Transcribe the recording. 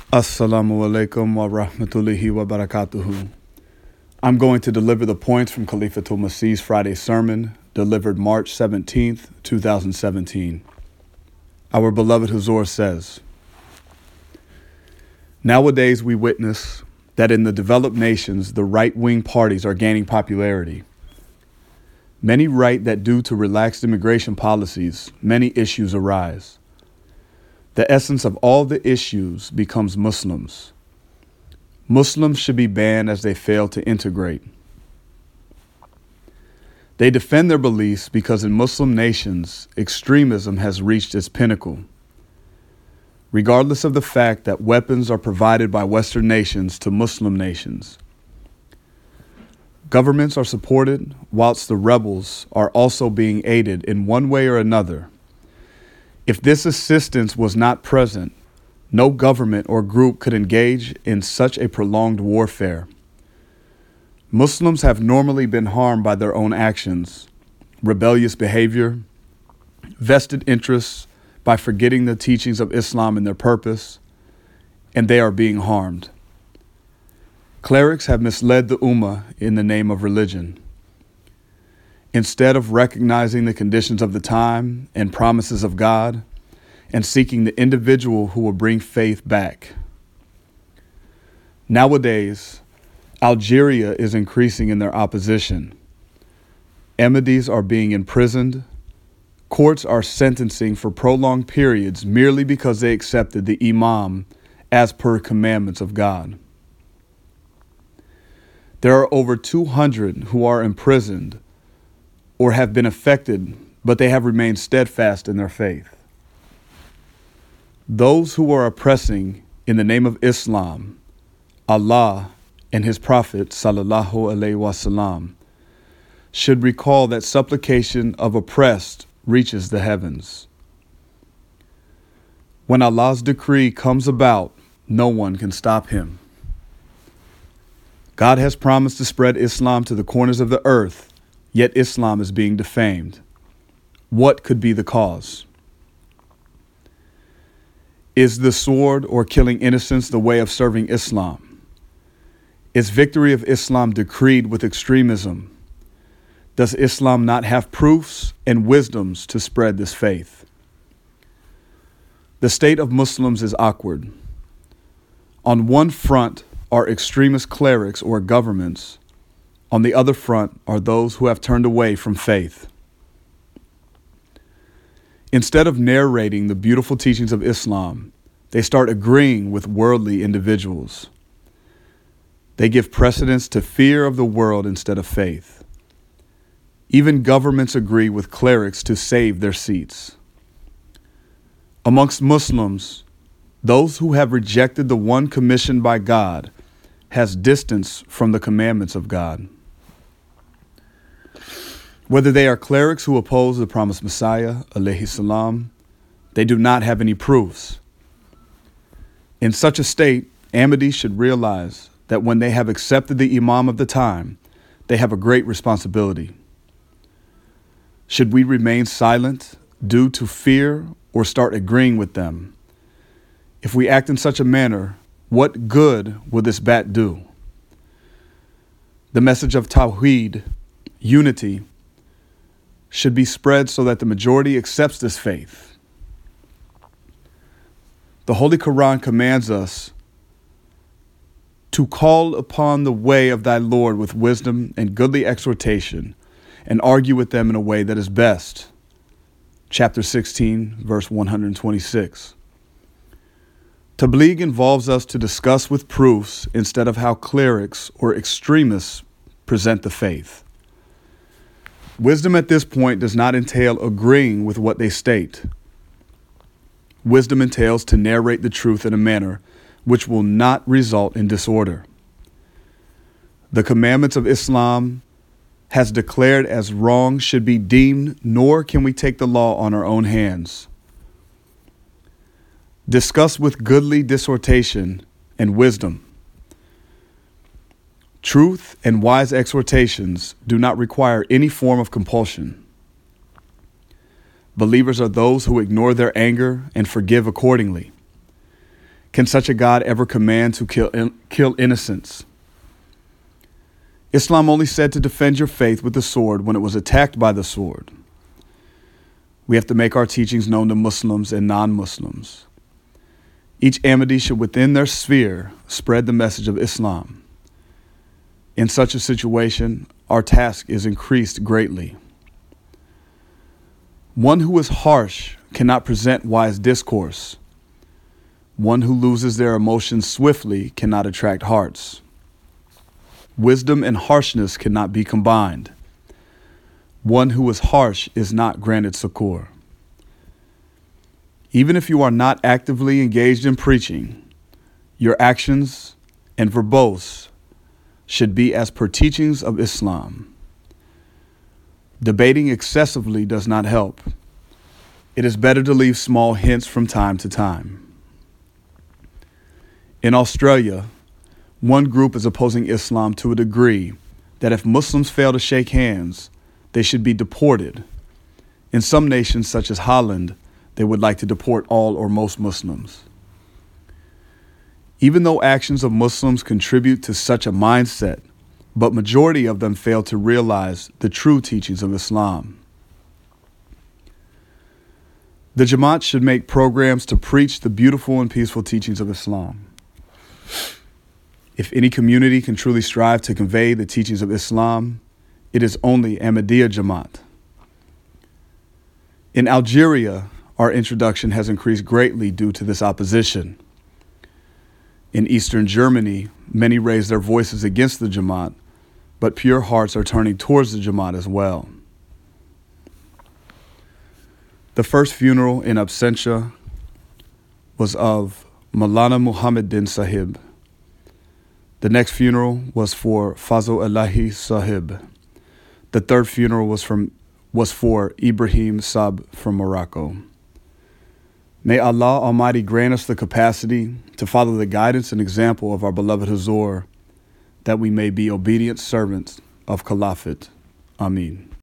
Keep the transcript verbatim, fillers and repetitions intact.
Assalamu alaikum wa rahmatullahi wa barakatuhu. I'm going to deliver the points from Khalifatul Masih's Friday sermon, delivered March seventeenth, twenty seventeen. Our beloved Huzur says, nowadays we witness that in the developed nations, the right-wing parties are gaining popularity. Many write that due to relaxed immigration policies, many issues arise. The essence of all the issues becomes Muslims. Muslims should be banned as they fail to integrate. They defend their beliefs because in Muslim nations, extremism has reached its pinnacle. Regardless of the fact that weapons are provided by Western nations to Muslim nations. Governments are supported, whilst the rebels are also being aided in one way or another. If this assistance was not present, no government or group could engage in such a prolonged warfare. Muslims have normally been harmed by their own actions, rebellious behavior, vested interests by forgetting the teachings of Islam and their purpose, and they are being harmed. Clerics have misled the Ummah in the name of religion. Instead of recognizing the conditions of the time and promises of God and seeking the individual who will bring faith back. Nowadays, Algeria is increasing in their opposition. Ahmadis are being imprisoned. Courts are sentencing for prolonged periods merely because they accepted the Imam as per commandments of God. There are over two hundred who are imprisoned or have been affected, but they have remained steadfast in their faith. Those who are oppressing in the name of Islam, Allah and His Prophet sallallahu alaihi wasallam should recall that supplication of oppressed reaches the heavens. When Allah's decree comes about, no one can stop Him. God has promised to spread Islam to the corners of the earth, yet Islam is being defamed. What could be the cause? Is the sword or killing innocents the way of serving Islam? Is victory of Islam decreed with extremism? Does Islam not have proofs and wisdoms to spread this faith? The state of Muslims is awkward. On one front are extremist clerics or governments. On the other front are those who have turned away from faith. Instead of narrating the beautiful teachings of Islam, they start agreeing with worldly individuals. They give precedence to fear of the world instead of faith. Even governments agree with clerics to save their seats. Amongst Muslims, those who have rejected the one commissioned by God has distance from the commandments of God. Whether they are clerics who oppose the promised Messiah, alayhi salam, they do not have any proofs. In such a state, Ahmadis should realize that when they have accepted the Imam of the time, they have a great responsibility. Should we remain silent due to fear or start agreeing with them? If we act in such a manner, what good will this bat do? The message of Tawheed, unity, should be spread so that the majority accepts this faith. The Holy Quran commands us to call upon the way of thy Lord with wisdom and goodly exhortation and argue with them in a way that is best. Chapter sixteen, verse one hundred twenty-six. Tabligh involves us to discuss with proofs instead of how clerics or extremists present the faith. Wisdom at this point does not entail agreeing with what they state. Wisdom entails to narrate the truth in a manner which will not result in disorder. The commandments of Islam has declared as wrong should be deemed, nor can we take the law on our own hands. Discuss with goodly dissertation and wisdom. Truth and wise exhortations do not require any form of compulsion. Believers are those who ignore their anger and forgive accordingly. Can such a God ever command to kill, kill innocents? Islam only said to defend your faith with the sword when it was attacked by the sword. We have to make our teachings known to Muslims and non-Muslims. Each Ahmadi should within their sphere spread the message of Islam. In such a situation, our task is increased greatly. One who is harsh cannot present wise discourse. One who loses their emotions swiftly cannot attract hearts. Wisdom and harshness cannot be combined. One who is harsh is not granted succour. Even if you are not actively engaged in preaching, your actions and verbose should be as per teachings of Islam. Debating excessively does not help. It is better to leave small hints from time to time. In Australia, one group is opposing Islam to a degree that if Muslims fail to shake hands, they should be deported. In some nations, such as Holland, they would like to deport all or most Muslims. Even though actions of Muslims contribute to such a mindset, but majority of them fail to realize the true teachings of Islam. The Jamaat should make programs to preach the beautiful and peaceful teachings of Islam. If any community can truly strive to convey the teachings of Islam, it is only Ahmadiyya Jamaat. In Algeria, our introduction has increased greatly due to this opposition. In Eastern Germany, many raise their voices against the Jamaat, but pure hearts are turning towards the Jamaat as well. The first funeral in absentia was of Maulana Muhammaddin Sahib. The next funeral was for Fazl Elahi Sahib. The third funeral was from was for Ibrahim Sab from Morocco. May Allah Almighty grant us the capacity to follow the guidance and example of our beloved Huzur, that we may be obedient servants of Caliphate. Ameen.